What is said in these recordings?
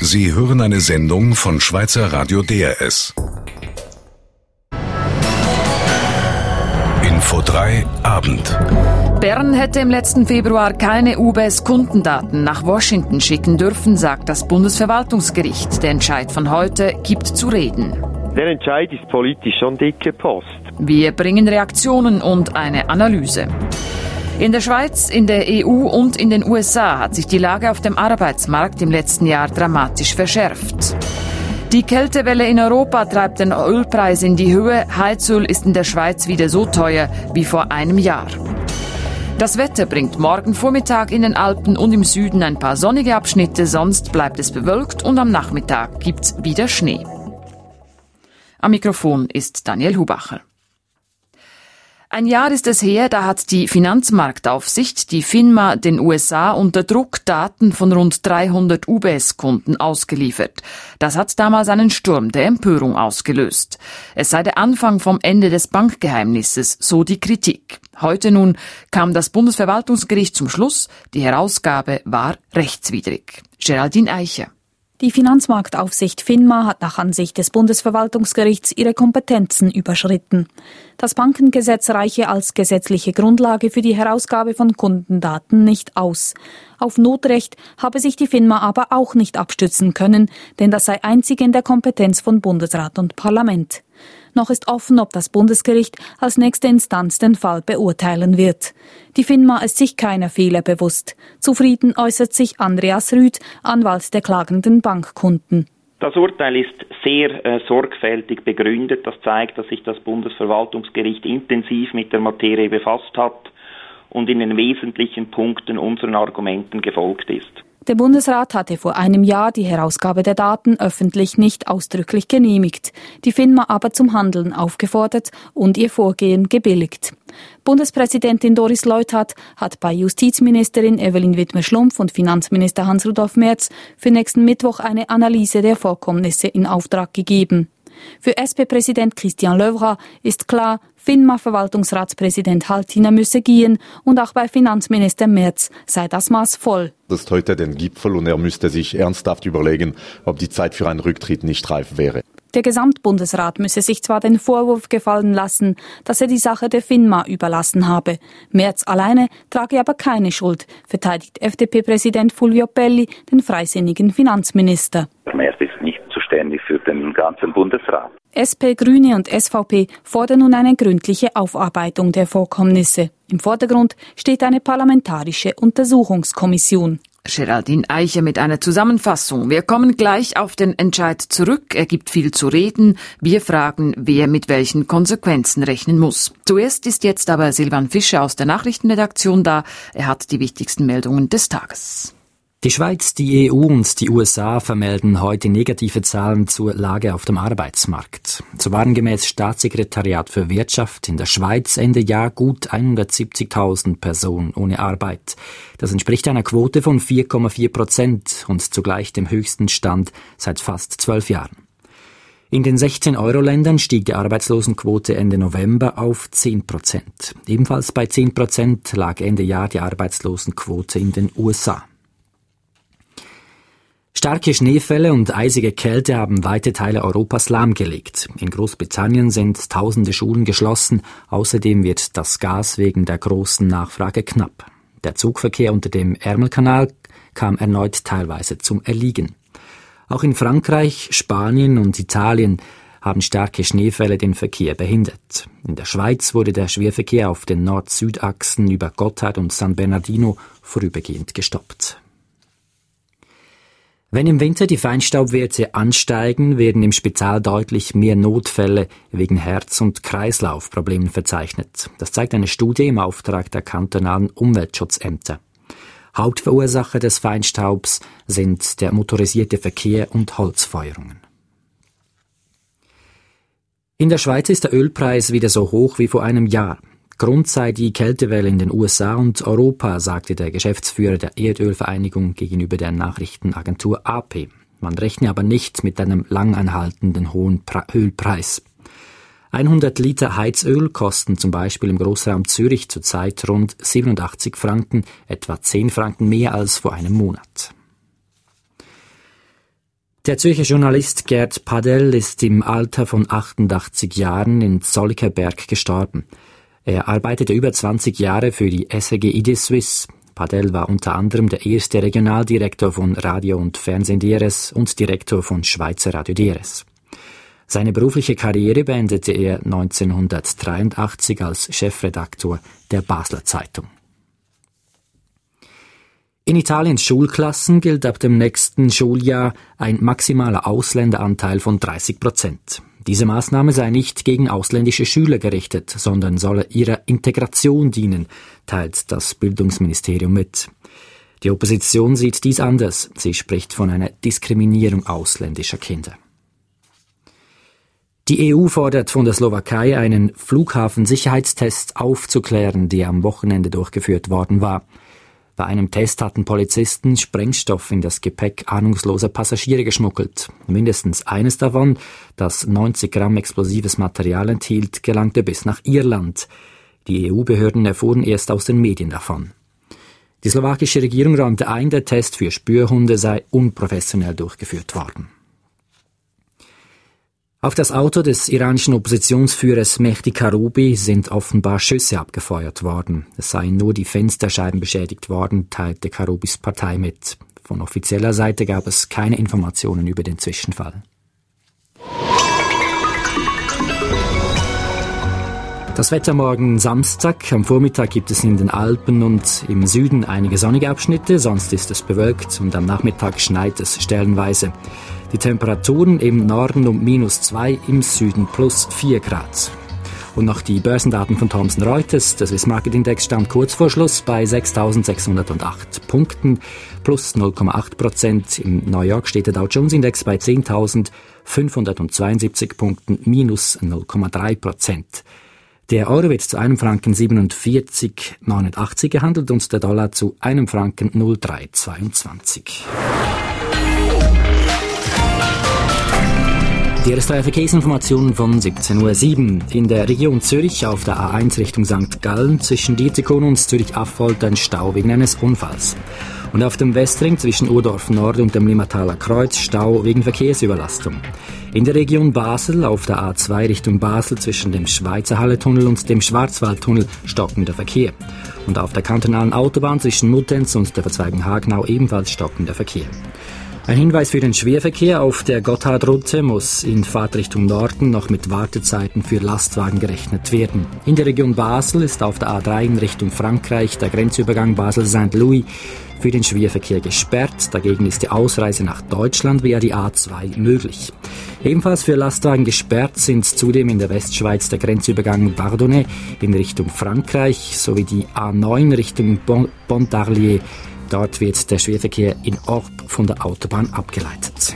Sie hören eine Sendung von Schweizer Radio DRS. Info 3 Abend. Bern hätte im letzten Februar keine UBS-Kundendaten nach Washington schicken dürfen, sagt das Bundesverwaltungsgericht. Der Entscheid von heute gibt zu reden. Der Entscheid ist politisch schon dicke Post. Wir bringen Reaktionen und eine Analyse. In der Schweiz, in der EU und in den USA hat sich die Lage auf dem Arbeitsmarkt im letzten Jahr dramatisch verschärft. Die Kältewelle in Europa treibt den Ölpreis in die Höhe. Heizöl ist in der Schweiz wieder so teuer wie vor einem Jahr. Das Wetter bringt morgen Vormittag in den Alpen und im Süden ein paar sonnige Abschnitte, sonst bleibt es bewölkt und am Nachmittag gibt's wieder Schnee. Am Mikrofon ist Daniel Hubacher. Ein Jahr ist es her, da hat die Finanzmarktaufsicht, die FINMA, den USA unter Druck Daten von rund 300 UBS-Kunden ausgeliefert. Das hat damals einen Sturm der Empörung ausgelöst. Es sei der Anfang vom Ende des Bankgeheimnisses, so die Kritik. Heute nun kam das Bundesverwaltungsgericht zum Schluss, die Herausgabe war rechtswidrig. Geraldine Eicher. Die Finanzmarktaufsicht FINMA hat nach Ansicht des Bundesverwaltungsgerichts ihre Kompetenzen überschritten. Das Bankengesetz reiche als gesetzliche Grundlage für die Herausgabe von Kundendaten nicht aus. Auf Notrecht habe sich die FINMA aber auch nicht abstützen können, denn das sei einzig in der Kompetenz von Bundesrat und Parlament. Noch ist offen, ob das Bundesgericht als nächste Instanz den Fall beurteilen wird. Die FINMA ist sich keiner Fehler bewusst. Zufrieden äußert sich Andreas Rüth, Anwalt der klagenden Bankkunden. Das Urteil ist sehr sorgfältig begründet. Das zeigt, dass sich das Bundesverwaltungsgericht intensiv mit der Materie befasst hat und in den wesentlichen Punkten unseren Argumenten gefolgt ist. Der Bundesrat hatte vor einem Jahr die Herausgabe der Daten öffentlich nicht ausdrücklich genehmigt, die FINMA aber zum Handeln aufgefordert und ihr Vorgehen gebilligt. Bundespräsidentin Doris Leuthard hat bei Justizministerin Evelyn Widmer-Schlumpf und Finanzminister Hans-Rudolf Merz für nächsten Mittwoch eine Analyse der Vorkommnisse in Auftrag gegeben. Für SP-Präsident Christian Löwra ist klar, FINMA-Verwaltungsratspräsident Haltiner müsse gehen und auch bei Finanzminister Merz sei das Maß voll. Das ist heute den Gipfel und er müsste sich ernsthaft überlegen, ob die Zeit für einen Rücktritt nicht reif wäre. Der Gesamtbundesrat müsse sich zwar den Vorwurf gefallen lassen, dass er die Sache der FINMA überlassen habe. Merz alleine trage aber keine Schuld, verteidigt FDP-Präsident Fulvio Pelli den freisinnigen Finanzminister. Merz ist nicht zuständig für den ganzen Bundesrat. SP, Grüne und SVP fordern nun eine gründliche Aufarbeitung der Vorkommnisse. Im Vordergrund steht eine parlamentarische Untersuchungskommission. Geraldine Eicher mit einer Zusammenfassung. Wir kommen gleich auf den Entscheid zurück. Er gibt viel zu reden. Wir fragen, wer mit welchen Konsequenzen rechnen muss. Zuerst ist jetzt aber Silvan Fischer aus der Nachrichtenredaktion da. Er hat die wichtigsten Meldungen des Tages. Die Schweiz, die EU und die USA vermelden heute negative Zahlen zur Lage auf dem Arbeitsmarkt. So waren gemäß Staatssekretariat für Wirtschaft in der Schweiz Ende Jahr gut 170.000 Personen ohne Arbeit. Das entspricht einer Quote von 4,4% und zugleich dem höchsten Stand seit fast 12 Jahren. In den 16-Euro-Ländern stieg die Arbeitslosenquote Ende November auf 10%. Ebenfalls bei 10% lag Ende Jahr die Arbeitslosenquote in den USA. Starke Schneefälle und eisige Kälte haben weite Teile Europas lahmgelegt. In Großbritannien sind tausende Schulen geschlossen. Außerdem wird das Gas wegen der großen Nachfrage knapp. Der Zugverkehr unter dem Ärmelkanal kam erneut teilweise zum Erliegen. Auch in Frankreich, Spanien und Italien haben starke Schneefälle den Verkehr behindert. In der Schweiz wurde der Schwerverkehr auf den Nord-Süd-Achsen über Gotthard und San Bernardino vorübergehend gestoppt. Wenn im Winter die Feinstaubwerte ansteigen, werden im Spital deutlich mehr Notfälle wegen Herz- und Kreislaufproblemen verzeichnet. Das zeigt eine Studie im Auftrag der kantonalen Umweltschutzämter. Hauptverursacher des Feinstaubs sind der motorisierte Verkehr und Holzfeuerungen. In der Schweiz ist der Ölpreis wieder so hoch wie vor einem Jahr. Grund sei die Kältewelle in den USA und Europa, sagte der Geschäftsführer der Erdölvereinigung gegenüber der Nachrichtenagentur AP. Man rechne aber nicht mit einem langanhaltenden hohen Ölpreis. 100 Liter Heizöl kosten zum Beispiel im Großraum Zürich zurzeit rund 87 Franken, etwa 10 Franken mehr als vor einem Monat. Der Zürcher Journalist Gerd Padel ist im Alter von 88 Jahren in Zollikerberg gestorben. Er arbeitete über 20 Jahre für die SRG Idésuisse. Padel war unter anderem der erste Regionaldirektor von Radio und Fernsehen DRS und Direktor von Schweizer Radio DRS. Seine berufliche Karriere beendete er 1983 als Chefredaktor der Basler Zeitung. In Italiens Schulklassen gilt ab dem nächsten Schuljahr ein maximaler Ausländeranteil von 30%. Diese Maßnahme sei nicht gegen ausländische Schüler gerichtet, sondern solle ihrer Integration dienen, teilt das Bildungsministerium mit. Die Opposition sieht dies anders. Sie spricht von einer Diskriminierung ausländischer Kinder. Die EU fordert von der Slowakei, einen Flughafensicherheitstest aufzuklären, der am Wochenende durchgeführt worden war. Bei einem Test hatten Polizisten Sprengstoff in das Gepäck ahnungsloser Passagiere geschmuggelt. Mindestens eines davon, das 90 Gramm explosives Material enthielt, gelangte bis nach Irland. Die EU-Behörden erfuhren erst aus den Medien davon. Die slowakische Regierung räumte ein, der Test für Spürhunde sei unprofessionell durchgeführt worden. Auf das Auto des iranischen Oppositionsführers Mehdi Karoubi sind offenbar Schüsse abgefeuert worden. Es seien nur die Fensterscheiben beschädigt worden, teilte Karoubis Partei mit. Von offizieller Seite gab es keine Informationen über den Zwischenfall. Das Wetter morgen Samstag. Am Vormittag gibt es in den Alpen und im Süden einige sonnige Abschnitte, sonst ist es bewölkt und am Nachmittag schneit es stellenweise. Die Temperaturen im Norden um -2, im Süden +4 Grad. Und noch die Börsendaten von Thomson Reuters. Der Swiss Market Index stand kurz vor Schluss bei 6.608 Punkten, plus 0,8%. Im New York steht der Dow Jones Index bei 10.572 Punkten, minus 0,3%. Der Euro wird zu einem Franken 47,89 gehandelt und der Dollar zu einem Franken 0,322. Die erste Verkehrsinformationen von 17.07 Uhr. In der Region Zürich auf der A1 Richtung St. Gallen zwischen Dietikon und Zürich-Affolter ein Stau wegen eines Unfalls. Und auf dem Westring zwischen Urdorf Nord und dem Limmataler Kreuz Stau wegen Verkehrsüberlastung. In der Region Basel auf der A2 Richtung Basel zwischen dem Schweizer Halletunnel und dem Schwarzwaldtunnel stockender Verkehr. Und auf der kantonalen Autobahn zwischen Muttenz und der Verzweigung Hagenau ebenfalls stockender Verkehr. Ein Hinweis für den Schwerverkehr: Auf der Gotthardroute muss in Fahrtrichtung Norden noch mit Wartezeiten für Lastwagen gerechnet werden. In der Region Basel ist auf der A3 in Richtung Frankreich der Grenzübergang Basel-Saint-Louis für den Schwerverkehr gesperrt. Dagegen ist die Ausreise nach Deutschland via die A2 möglich. Ebenfalls für Lastwagen gesperrt sind zudem in der Westschweiz der Grenzübergang Bardonnay in Richtung Frankreich sowie die A9 Richtung Pontarlier. Dort wird der Schwerverkehr in Orb von der Autobahn abgeleitet.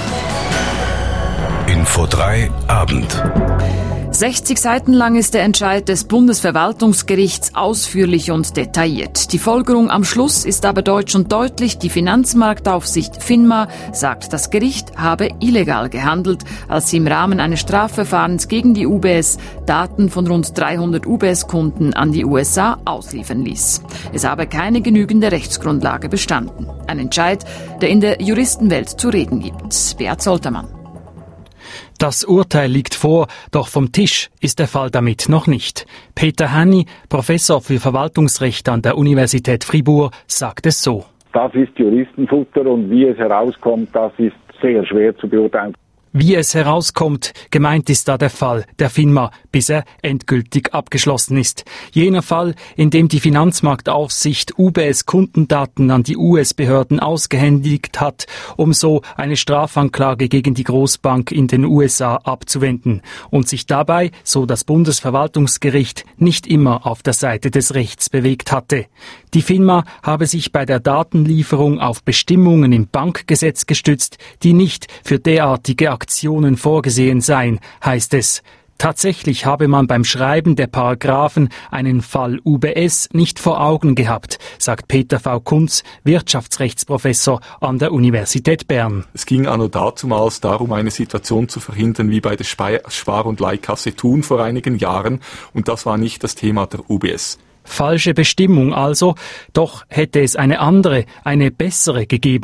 Info 3 Abend. 60 Seiten lang ist der Entscheid des Bundesverwaltungsgerichts ausführlich und detailliert. Die Folgerung am Schluss ist aber deutsch und deutlich. Die Finanzmarktaufsicht FINMA sagt, das Gericht habe illegal gehandelt, als sie im Rahmen eines Strafverfahrens gegen die UBS Daten von rund 300 UBS-Kunden an die USA ausliefern ließ. Es habe keine genügende Rechtsgrundlage bestanden. Ein Entscheid, der in der Juristenwelt zu reden gibt. Beat Soltermann. Das Urteil liegt vor, doch vom Tisch ist der Fall damit noch nicht. Peter Hanni, Professor für Verwaltungsrecht an der Universität Fribourg, sagt es so. Das ist Juristenfutter und wie es herauskommt, das ist sehr schwer zu beurteilen. Wie es herauskommt, gemeint ist da der Fall der FINMA, bis er endgültig abgeschlossen ist. Jener Fall, in dem die Finanzmarktaufsicht UBS-Kundendaten an die US-Behörden ausgehändigt hat, um so eine Strafanklage gegen die Großbank in den USA abzuwenden und sich dabei, so das Bundesverwaltungsgericht, nicht immer auf der Seite des Rechts bewegt hatte. Die FINMA habe sich bei der Datenlieferung auf Bestimmungen im Bankgesetz gestützt, die nicht für derartige Aktionen vorgesehen seien, heißt es. Tatsächlich habe man beim Schreiben der Paragraphen einen Fall UBS nicht vor Augen gehabt, sagt Peter V. Kunz, Wirtschaftsrechtsprofessor an der Universität Bern. Es ging anno dazumals darum, eine Situation zu verhindern wie bei der Spar- und Leihkasse Thun vor einigen Jahren, und das war nicht das Thema der UBS. Falsche Bestimmung also, doch hätte es eine andere, eine bessere gegeben.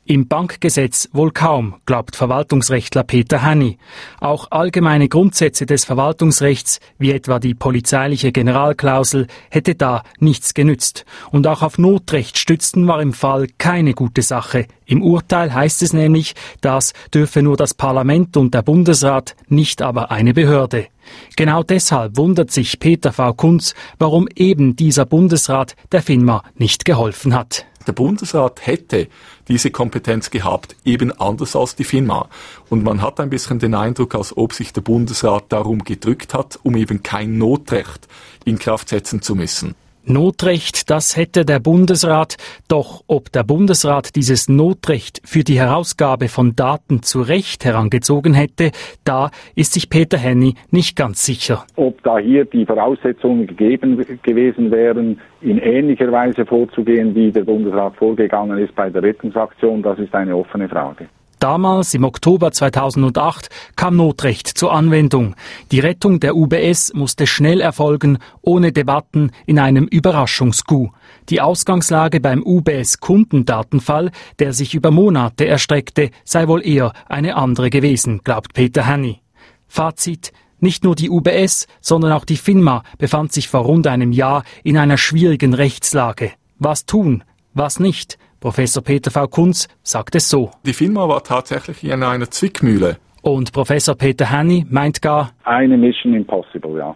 Im Bankgesetz wohl kaum, glaubt Verwaltungsrechtler Peter Henny. Auch allgemeine Grundsätze des Verwaltungsrechts, wie etwa die polizeiliche Generalklausel, hätte da nichts genützt. Und auch auf Notrecht stützen war im Fall keine gute Sache. Im Urteil heißt es nämlich, das dürfe nur das Parlament und der Bundesrat, nicht aber eine Behörde. Genau deshalb wundert sich Peter V. Kunz, warum eben dieser Bundesrat der FINMA nicht geholfen hat. Der Bundesrat hätte diese Kompetenz gehabt, eben anders als die FINMA. Und man hat ein bisschen den Eindruck, als ob sich der Bundesrat darum gedrückt hat, um eben kein Notrecht in Kraft setzen zu müssen. Notrecht, das hätte der Bundesrat, doch ob der Bundesrat dieses Notrecht für die Herausgabe von Daten zu Recht herangezogen hätte, da ist sich Peter Henny nicht ganz sicher. Ob da hier die Voraussetzungen gegeben gewesen wären, in ähnlicher Weise vorzugehen, wie der Bundesrat vorgegangen ist bei der Rettungsaktion, das ist eine offene Frage. Damals, im Oktober 2008, kam Notrecht zur Anwendung. Die Rettung der UBS musste schnell erfolgen, ohne Debatten, in einem Überraschungscoup. Die Ausgangslage beim UBS-Kundendatenfall, der sich über Monate erstreckte, sei wohl eher eine andere gewesen, glaubt Peter Henny. Fazit: Nicht nur die UBS, sondern auch die FINMA befand sich vor rund einem Jahr in einer schwierigen Rechtslage. Was tun? Was nicht? Professor Peter V. Kunz sagt es so. Die FINMA war tatsächlich in einer Zwickmühle. Und Professor Peter Henny meint gar, eine Mission impossible, ja.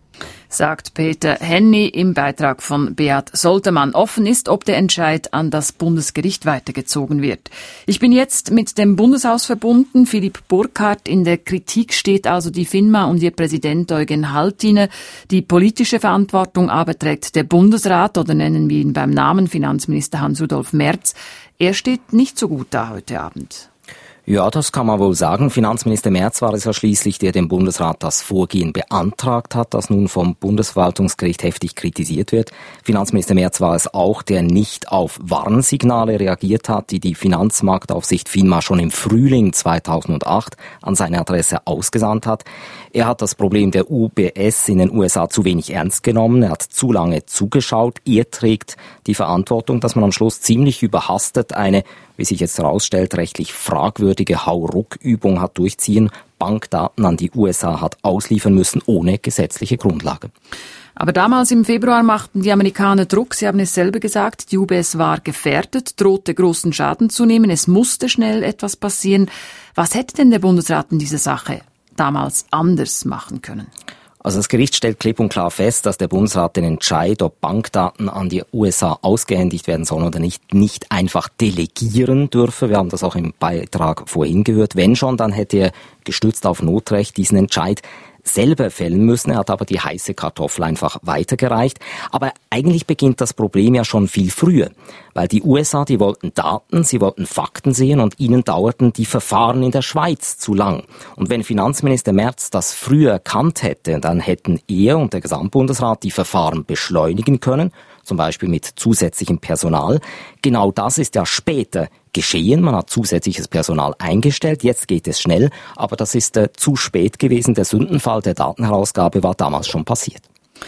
Sagt Peter Henny im Beitrag von Beat Soltermann. Offen ist, ob der Entscheid an das Bundesgericht weitergezogen wird. Ich bin jetzt mit dem Bundeshaus verbunden. Philipp Burkhardt, in der Kritik steht also die FINMA und ihr Präsident Eugen Haltiner. Die politische Verantwortung aber trägt der Bundesrat, oder nennen wir ihn beim Namen, Finanzminister Hans-Rudolf Merz. Er steht nicht so gut da heute Abend. Ja, das kann man wohl sagen. Finanzminister Merz war es ja schließlich, der dem Bundesrat das Vorgehen beantragt hat, das nun vom Bundesverwaltungsgericht heftig kritisiert wird. Finanzminister Merz war es auch, der nicht auf Warnsignale reagiert hat, die die Finanzmarktaufsicht FINMA schon im Frühling 2008 an seine Adresse ausgesandt hat. Er hat das Problem der UBS in den USA zu wenig ernst genommen. Er hat zu lange zugeschaut. Er trägt die Verantwortung, dass man am Schluss ziemlich überhastet eine, wie sich jetzt herausstellt, rechtlich fragwürdige Hauruck-Übung hat durchziehen, Bankdaten an die USA hat ausliefern müssen, ohne gesetzliche Grundlage. Aber damals im Februar machten die Amerikaner Druck. Sie haben es selber gesagt, die UBS war gefährdet, drohte großen Schaden zu nehmen. Es musste schnell etwas passieren. Was hätte denn der Bundesrat in dieser Sache damals anders machen können? Also das Gericht stellt klipp und klar fest, dass der Bundesrat den Entscheid, ob Bankdaten an die USA ausgehändigt werden sollen oder nicht einfach delegieren dürfe. Wir haben das auch im Beitrag vorhin gehört. Wenn schon, dann hätte er gestützt auf Notrecht diesen Entscheid selber fällen müssen. Er hat aber die heiße Kartoffel einfach weitergereicht. Aber eigentlich beginnt das Problem ja schon viel früher. Weil die USA, die wollten Daten, sie wollten Fakten sehen und ihnen dauerten die Verfahren in der Schweiz zu lang. Und wenn Finanzminister Merz das früher erkannt hätte, dann hätten er und der Gesamtbundesrat die Verfahren beschleunigen können, zum Beispiel mit zusätzlichem Personal. Genau das ist ja später geschehen. Man hat zusätzliches Personal eingestellt. Jetzt geht es schnell. Aber das ist zu spät gewesen. Der Sündenfall der Datenherausgabe war damals schon passiert.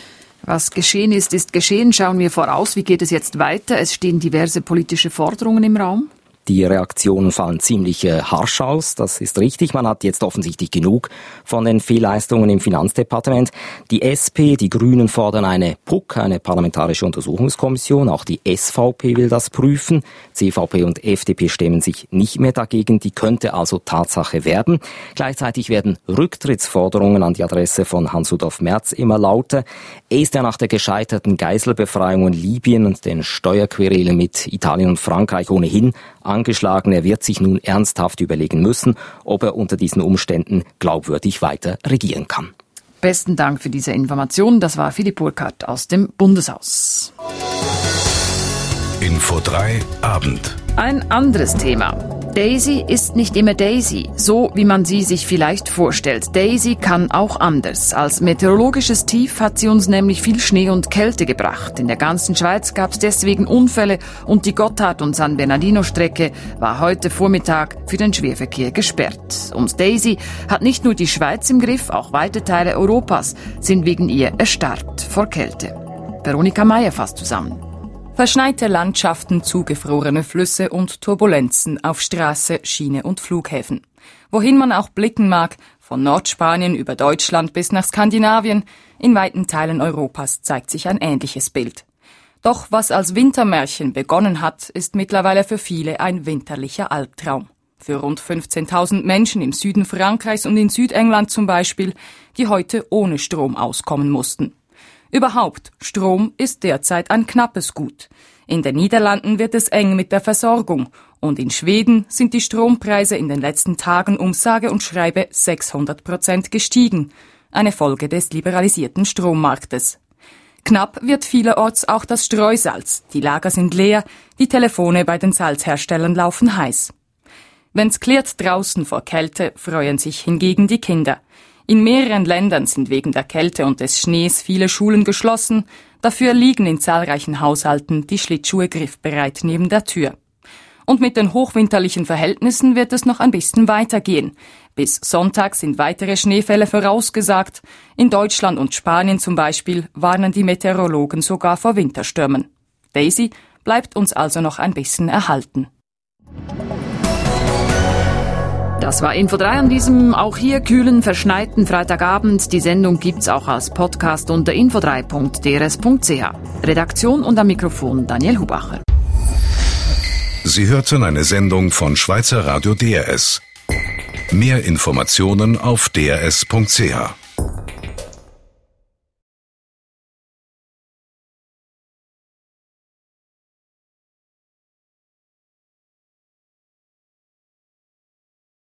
Was geschehen ist, ist geschehen. Schauen wir voraus. Wie geht es jetzt weiter? Es stehen diverse politische Forderungen im Raum. Die Reaktionen fallen ziemlich harsch aus, das ist richtig. Man hat jetzt offensichtlich genug von den Fehlleistungen im Finanzdepartement. Die SP, die Grünen fordern eine PUK, eine parlamentarische Untersuchungskommission. Auch die SVP will das prüfen. CVP und FDP stemmen sich nicht mehr dagegen. Die könnte also Tatsache werden. Gleichzeitig werden Rücktrittsforderungen an die Adresse von Hans-Rudolf Merz immer lauter. Er ist ja nach der gescheiterten Geiselbefreiung in Libyen und den Steuerquerelen mit Italien und Frankreich ohnehin angeschlagen. Er wird sich nun ernsthaft überlegen müssen, ob er unter diesen Umständen glaubwürdig weiter regieren kann. Besten Dank für diese Information. Das war Philipp Burkhardt aus dem Bundeshaus. Info 3 Abend. Ein anderes Thema. Daisy ist nicht immer Daisy, so wie man sie sich vielleicht vorstellt. Daisy kann auch anders. Als meteorologisches Tief hat sie uns nämlich viel Schnee und Kälte gebracht. In der ganzen Schweiz gab es deswegen Unfälle und die Gotthard- und San Bernardino-Strecke war heute Vormittag für den Schwerverkehr gesperrt. Und Daisy hat nicht nur die Schweiz im Griff, auch weite Teile Europas sind wegen ihr erstarrt vor Kälte. Veronika Meier fasst zusammen. Verschneite Landschaften, zugefrorene Flüsse und Turbulenzen auf Straße, Schiene und Flughäfen. Wohin man auch blicken mag, von Nordspanien über Deutschland bis nach Skandinavien, in weiten Teilen Europas zeigt sich ein ähnliches Bild. Doch was als Wintermärchen begonnen hat, ist mittlerweile für viele ein winterlicher Albtraum. Für rund 15.000 Menschen im Süden Frankreichs und in Südengland zum Beispiel, die heute ohne Strom auskommen mussten. Überhaupt, Strom ist derzeit ein knappes Gut. In den Niederlanden wird es eng mit der Versorgung und in Schweden sind die Strompreise in den letzten Tagen um sage und schreibe 600% gestiegen, eine Folge des liberalisierten Strommarktes. Knapp wird vielerorts auch das Streusalz, die Lager sind leer, die Telefone bei den Salzherstellern laufen heiß. Wenn's klirrt draußen vor Kälte, freuen sich hingegen die Kinder. In mehreren Ländern sind wegen der Kälte und des Schnees viele Schulen geschlossen, dafür liegen in zahlreichen Haushalten die Schlittschuhe griffbereit neben der Tür. Und mit den hochwinterlichen Verhältnissen wird es noch ein bisschen weitergehen. Bis Sonntag sind weitere Schneefälle vorausgesagt. In Deutschland und Spanien zum Beispiel warnen die Meteorologen sogar vor Winterstürmen. Daisy bleibt uns also noch ein bisschen erhalten. Das war Info 3 an diesem auch hier kühlen, verschneiten Freitagabend. Die Sendung gibt's auch als Podcast unter info3.drs.ch. Redaktion und am Mikrofon Daniel Hubacher. Sie hörten eine Sendung von Schweizer Radio DRS. Mehr Informationen auf drs.ch.